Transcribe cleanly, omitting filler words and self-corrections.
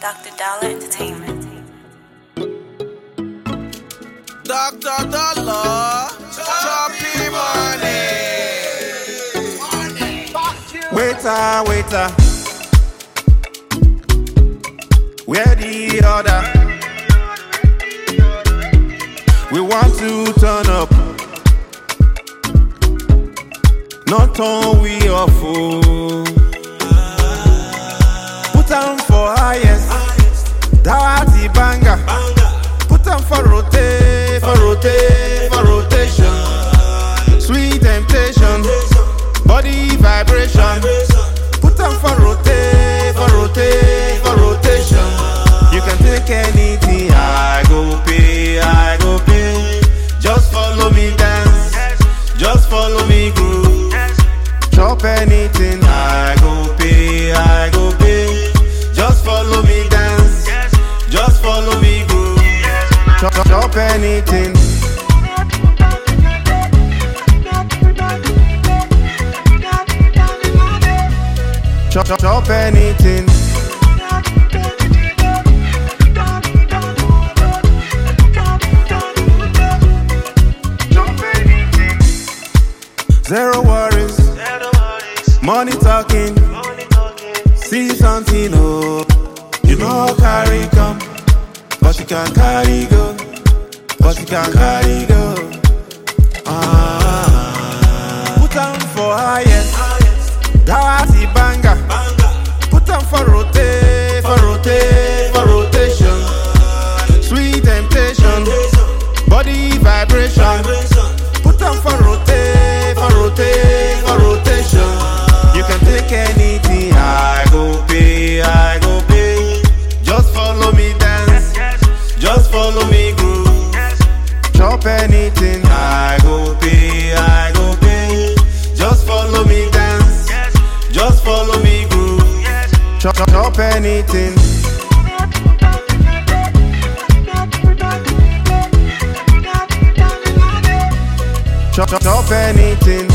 Dr. Dollar Entertainment. Dr. Dollar, choppy money. Waiter, waiter, where the order? We want to turn up, not on we off. Put on for highest, Dawati banger. Put on for rotate, for rotation. Sweet temptation, body vibration. Put on for rotate, for rotation. You can take anything, I go pay, I go pay. Just follow me dance, just follow me groove. Chop anything, I go pay, I go pay. Just follow me dance, just follow me groove. Chop anything. Chop anything. Zero worries, money talking. See something, oh, you know carry come, but you can carry go, but you can carry go. Put on for highest, Dawati banger. Put on for rotate, for rotation. Sweet temptation, body vibration. Put on for rotate, for rotation. You can take anything, I go pay, I go pay. Just follow me dance, just follow me groove. Chop anything, I go pay, I go pay. Just follow me dance, just follow me groove. Chop anything. Chop anything.